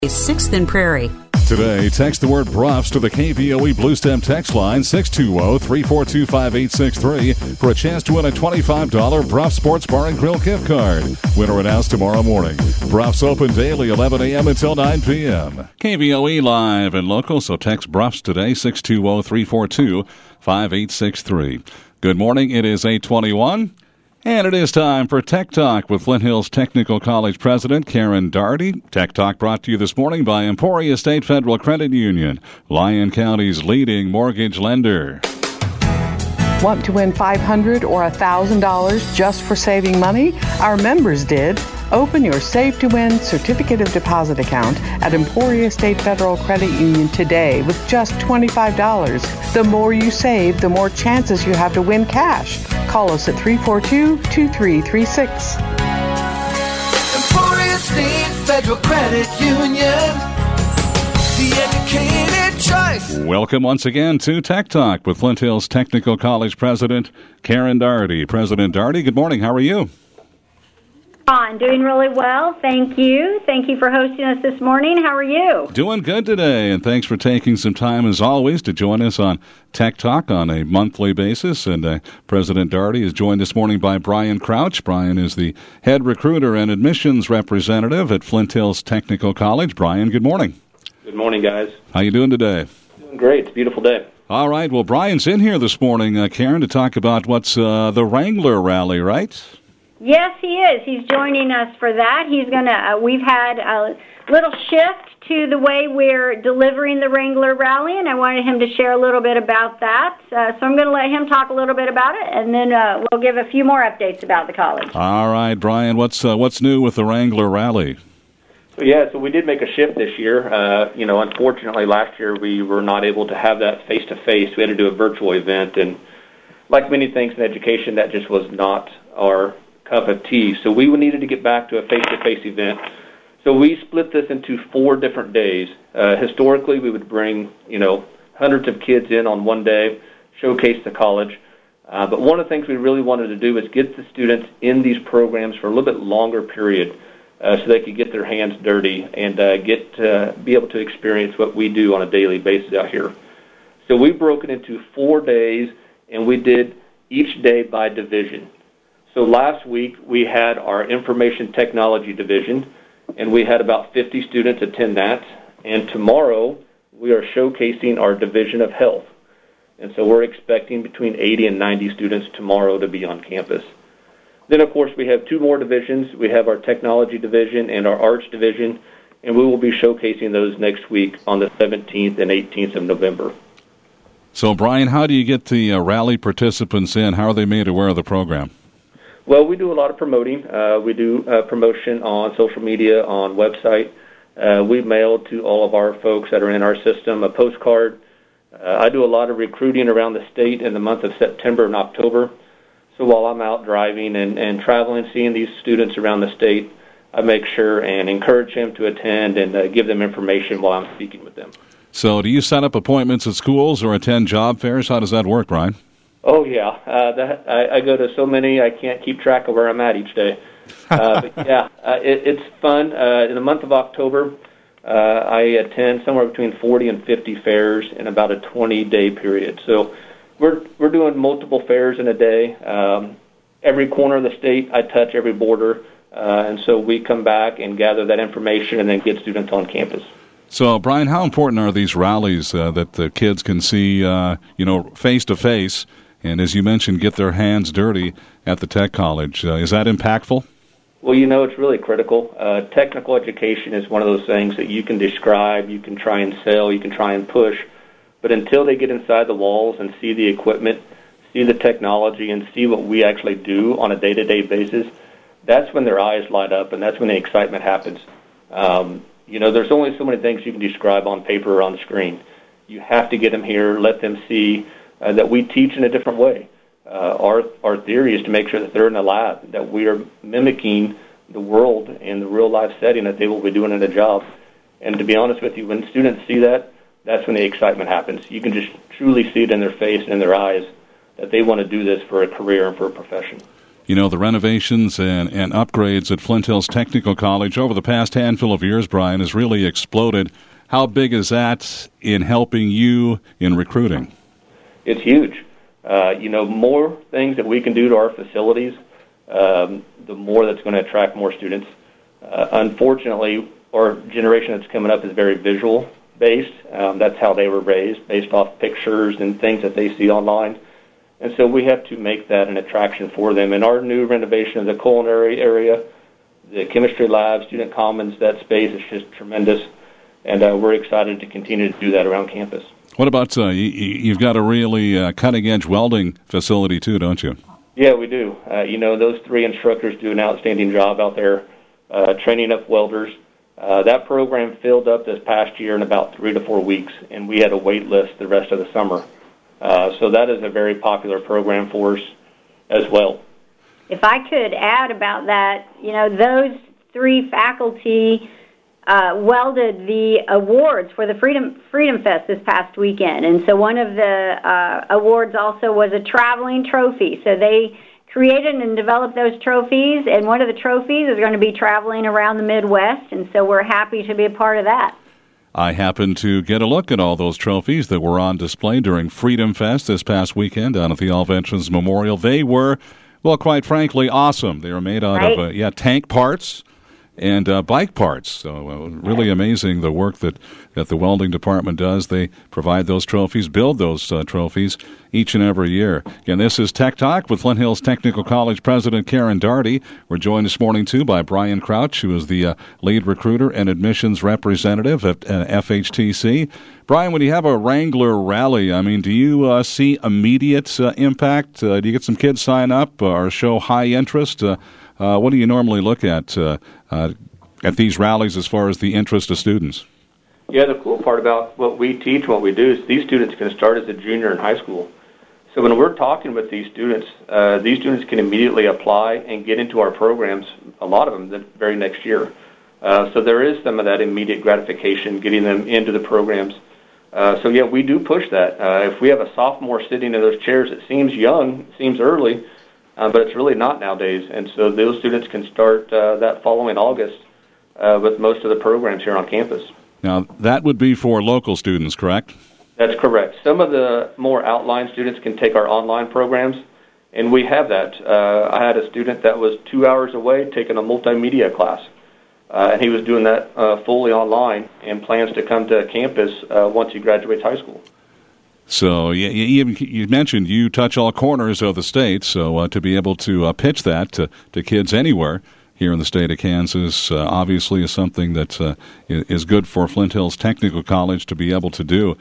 6th and Prairie. Today, text the word BRUFS to the KVOE Blue Stem text line 620-342-5863 for a chance to win a $25 BRUFS Sports Bar and Grill gift card. Winner announced tomorrow morning. BRUFS open daily 11 a.m. until 9 p.m. KVOE live and local, so text BRUFS today 620-342-5863. Good morning, it is 8:21. And it is time for Tech Talk with Flint Hills Technical College President Karen Daugherty. Tech Talk brought to you this morning by Emporia State Federal Credit Union, Lyon County's leading mortgage lender. Want to win $500 or $1,000 just for saving money? Our members did. Open your Save to Win Certificate of Deposit account at Emporia State Federal Credit Union today with just $25. The more you save, the more chances you have to win cash. Call us at 342-2336. Emporia State Federal Credit Union, the educated choice. Welcome once again to Tech Talk with Flint Hills Technical College President Karen Daugherty. President Daugherty, good morning. How are you? Fine, doing really well. Thank you. Thank you for hosting us this morning. How are you? Doing good today, and thanks for taking some time, as always, to join us on Tech Talk on a monthly basis. And President Daugherty is joined this morning by Brian Crouch. Brian is the head recruiter and admissions representative at Flint Hills Technical College. Brian, good morning. Good morning, guys. How you doing today? Doing great. It's a beautiful day. All right. Well, Brian's in here this morning, Karen, to talk about what's the Wrangler Rally, right? Yes, he is. He's joining us for that. He's going to, we've had a little shift to the way we're delivering the Wrangler Rally, and I wanted him to share a little bit about that. So I'm going to let him talk a little bit about it, and then we'll give a few more updates about the college. All right, Brian, what's new with the Wrangler Rally? So we did make a shift this year. Unfortunately, last year we were not able to have that face-to-face. We had to do a virtual event, and like many things in education, that just was not our cup of tea. So we needed to get back to a face-to-face event. So we split this into 4 different days. Historically, we would bring, hundreds of kids in on one day, showcase the college. But one of the things we really wanted to do was get the students in these programs for a little bit longer period so they could get their hands dirty and be able to experience what we do on a daily basis out here. So we broke it into 4 days, and we did each day by division. So last week, we had our Information Technology Division, and we had about 50 students attend that. And tomorrow, we are showcasing our Division of Health. And so we're expecting between 80 and 90 students tomorrow to be on campus. Then, of course, we have 2 more divisions. We have our Technology Division and our Arts Division, and we will be showcasing those next week on the 17th and 18th of November. So, Brian, how do you get the rally participants in? How are they made aware of the program? Well, we do a lot of promoting. We do promotion on social media, on website. We mail to all of our folks that are in our system a postcard. I do a lot of recruiting around the state in the month of September and October. So while I'm out driving and traveling, seeing these students around the state, I make sure and encourage them to attend and give them information while I'm speaking with them. So do you set up appointments at schools or attend job fairs? How does that work, Brian? Oh, yeah. I go to so many, I can't keep track of where I'm at each day. But, yeah, it's fun. In the month of October, I attend somewhere between 40 and 50 fairs in about a 20-day period. So we're doing multiple fairs in a day. Every corner of the state, I touch every border. And so we come back and gather that information and then get students on campus. So, Brian, how important are these rallies that the kids can see, face-to-face? And as you mentioned, get their hands dirty at the Tech College. Is that impactful? Well, it's really critical. Technical education is one of those things that you can describe, you can try and sell, you can try and push. But until they get inside the walls and see the equipment, see the technology, and see what we actually do on a day-to-day basis, that's when their eyes light up, and that's when the excitement happens. There's only so many things you can describe on paper or on the screen. You have to get them here, let them see that we teach in a different way. Our theory is to make sure that they're in the lab, that we are mimicking the world in the real-life setting that they will be doing in a job. And to be honest with you, when students see that, that's when the excitement happens. You can just truly see it in their face and in their eyes that they want to do this for a career and for a profession. the renovations and upgrades at Flint Hills Technical College over the past handful of years, Brian, has really exploded. How big is that in helping you in recruiting? It's huge. More things that we can do to our facilities, the more that's going to attract more students. Unfortunately, our generation that's coming up is very visual-based. That's how they were raised, based off pictures and things that they see online. And so we have to make that an attraction for them. And our new renovation of the culinary area, the chemistry lab, student commons, that space is just tremendous. And we're excited to continue to do that around campus. What about, you've got a really cutting-edge welding facility too, don't you? Yeah, we do. Those 3 instructors do an outstanding job out there training up welders. That program filled up this past year in about 3 to 4 weeks, and we had a wait list the rest of the summer. So that is a very popular program for us as well. If I could add about that, those 3 faculty welded the awards for the Freedom Fest this past weekend. And so one of the awards also was a traveling trophy. So they created and developed those trophies, and one of the trophies is going to be traveling around the Midwest, and so we're happy to be a part of that. I happened to get a look at all those trophies that were on display during Freedom Fest this past weekend down at the All Veterans Memorial. They were, well, quite frankly, awesome. They were made out of tank parts and bike parts. So really amazing the work that the welding department does. They provide those trophies, build those trophies each and every year. Again, this is Tech Talk with Flint Hills Technical College President Karen Daugherty. We're joined this morning, too, by Brian Crouch, who is the lead recruiter and admissions representative at FHTC. Brian, when you have a Wrangler rally, do you see immediate impact? Do you get some kids sign up or show high interest? What do you normally look at these rallies as far as the interest of students? Yeah, the cool part about what we teach, what we do, is these students can start as a junior in high school. So when we're talking with these students can immediately apply and get into our programs, a lot of them, the very next year. So there is some of that immediate gratification, getting them into the programs. We do push that. If we have a sophomore sitting in those chairs, it seems young, it seems early, but it's really not nowadays. And so those students can start that following August with most of the programs here on campus. Now, that would be for local students, correct? That's correct. Some of the more outlying students can take our online programs, and we have that. I had a student that was 2 hours away taking a multimedia class, and he was doing that fully online and plans to come to campus once he graduates high school. So you mentioned you touch all corners of the state, so to be able to pitch that to kids anywhere here in the state of Kansas obviously is something that is good for Flint Hills Technical College to be able to do.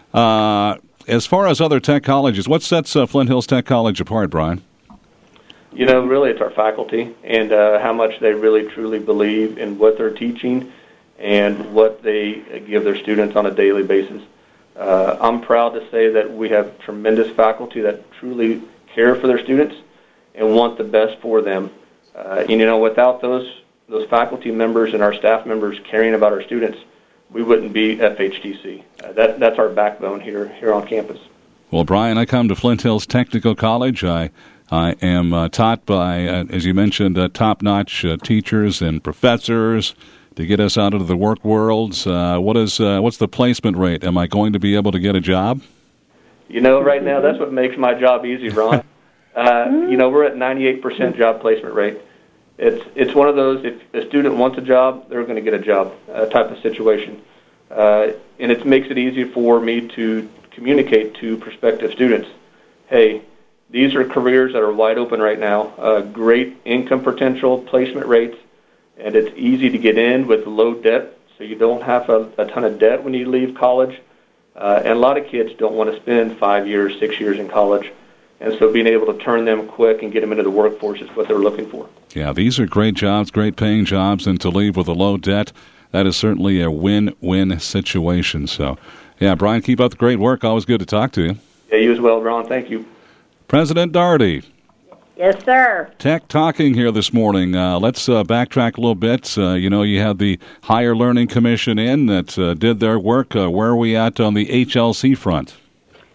As far as other tech colleges, what sets Flint Hills Tech College apart, Brian? Really it's our faculty and how much they really truly believe in what they're teaching and what they give their students on a daily basis. I'm proud to say that we have tremendous faculty that truly care for their students and want the best for them. Without those faculty members and our staff members caring about our students, we wouldn't be FHTC. That's our backbone here on campus. Well, Brian, I come to Flint Hills Technical College. I am taught by, as you mentioned, top-notch teachers and professors to get us out into the work world. What's the placement rate? Am I going to be able to get a job? Right now, that's what makes my job easy, Ron. We're at 98% job placement rate. It's one of those, if a student wants a job, they're going to get a job type of situation. And it makes it easy for me to communicate to prospective students, hey, these are careers that are wide open right now, great income potential, placement rates, and it's easy to get in with low debt, so you don't have a ton of debt when you leave college. And a lot of kids don't want to spend 5 years, 6 years in college. And so being able to turn them quick and get them into the workforce is what they're looking for. Yeah, these are great jobs, great paying jobs, and to leave with a low debt, that is certainly a win-win situation. So, yeah, Brian, keep up the great work. Always good to talk to you. Yeah, you as well, Ron. Thank you. President Daugherty. Yes, sir. Tech Talking here this morning. Let's backtrack a little bit. You had the Higher Learning Commission in that did their work. Where are we at on the HLC front?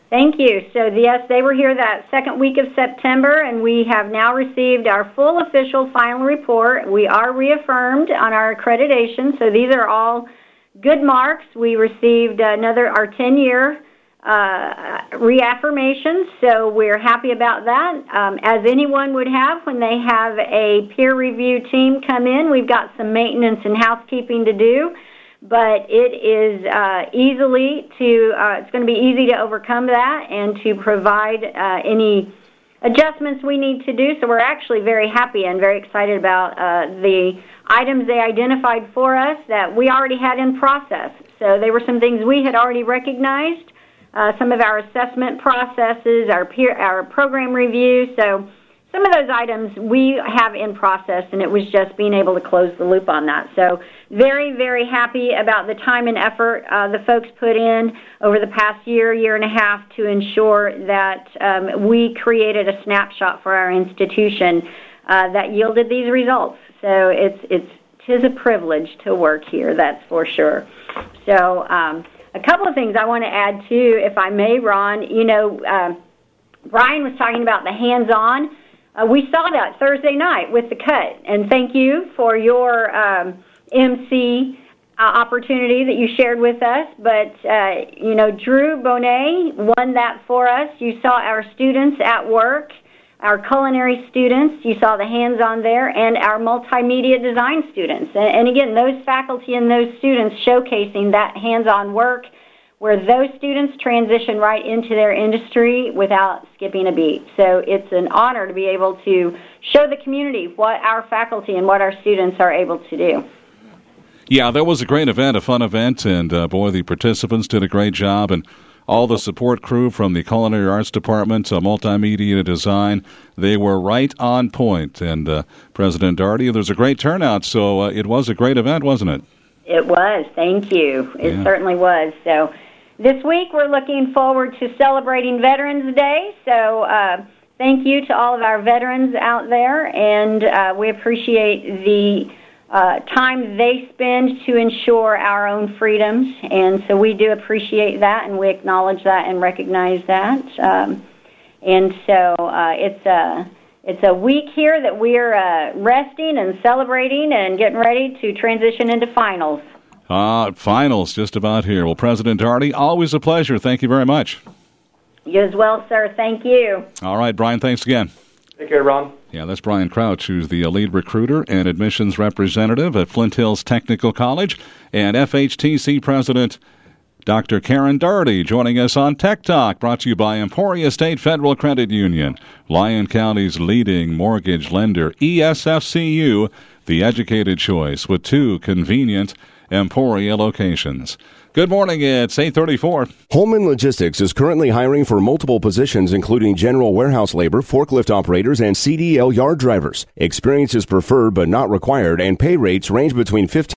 Thank you. So, yes, they were here that second week of September, and we have now received our full official final report. We are reaffirmed on our accreditation, so these are all good marks. We received our 10-year reaffirmation, so we're happy about that. As anyone would have when they have a peer review team come in, we've got some maintenance and housekeeping to do, but it is it's going to be easy to overcome that and to provide any adjustments we need to do. So we're actually very happy and very excited about the items they identified for us that we already had in process. So they were some things we had already recognized, some of our assessment processes, our program review. So some of those items we have in process, and it was just being able to close the loop on that. So very, very happy about the time and effort the folks put in over the past year and a half to ensure that we created a snapshot for our institution that yielded these results. So tis a privilege to work here, that's for sure. So a couple of things I want to add, too, if I may, Ron. Brian was talking about the hands-on. We saw that Thursday night with the cut, and thank you for your MC opportunity that you shared with us. But, Drew Bonet won that for us. You saw our students at work, our culinary students. You saw the hands-on there, and our multimedia design students. And again, those faculty and those students showcasing that hands-on work where those students transition right into their industry without skipping a beat. So it's an honor to be able to show the community what our faculty and what our students are able to do. Yeah, that was a great event, a fun event, and boy, the participants did a great job, and all the support crew from the Culinary Arts Department, Multimedia Design, they were right on point. And President Daugherty, there was a great turnout, so it was a great event, wasn't it? It was, thank you. It certainly was. So this week we're looking forward to celebrating Veterans Day, so thank you to all of our veterans out there, and we appreciate the time they spend to ensure our own freedoms, and so we do appreciate that, and we acknowledge that and recognize that. And so it's a week here that we're resting and celebrating and getting ready to transition into finals. Finals just about here. Well, President Daugherty, always a pleasure. Thank you very much. You as well, sir. Thank you. All right, Brian, thanks again. Take care, Ron. Yeah, that's Brian Crouch, who's the lead recruiter and admissions representative at Flint Hills Technical College, and FHTC President Dr. Karen Daugherty joining us on Tech Talk, brought to you by Emporia State Federal Credit Union, Lyon County's leading mortgage lender, ESFCU, the educated choice with 2 convenient Emporia locations. Good morning, it's 8:34. Holman Logistics is currently hiring for multiple positions, including general warehouse labor, forklift operators, and CDL yard drivers. Experience is preferred but not required, and pay rates range between $15